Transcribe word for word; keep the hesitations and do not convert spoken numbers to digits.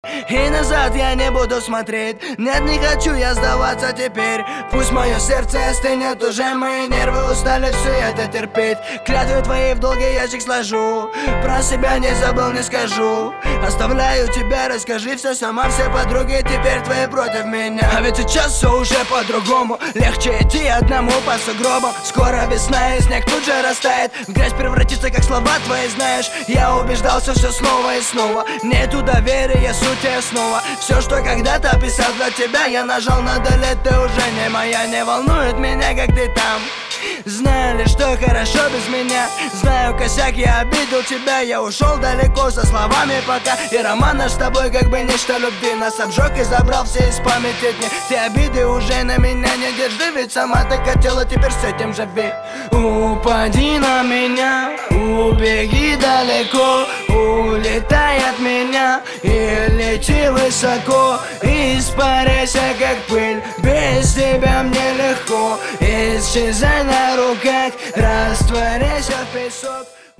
И назад я не буду смотреть. Нет, не хочу я сдаваться теперь. Пусть мое сердце остынет, уже мои нервы устали все это терпеть. Клятвы твои в долгий ящик сложу, про себя не забыл, не скажу. Оставляю тебя, расскажи все сама. Все подруги теперь твои против меня. А ведь сейчас все уже по-другому. Легче идти одному по сугробам. Скоро весна и снег тут же растает. В грязь превратится, как слова твои знаешь. Я убеждался все снова и снова. Нету доверия, суть и основа. Все, что когда-то писал для тебя, я нажал на delete, ты уже не моя. Не волнует меня, как ты там. Знаю лишь, что хорошо без меня. Знаю, косяк, я обидел тебя. Я ушел далеко со словами пока. И роман наш с тобой как бы нечто любви нас обжег и забрал все из памяти дни. Ты обиды уже на меня не держи, ведь сама так хотела, теперь с этим живи. Упади на меня, убеги далеко, улетай от меня и лети высоко. Испаряйся как пыль, без тебя мне легко. Исчезай на руках, растворяйся в песок.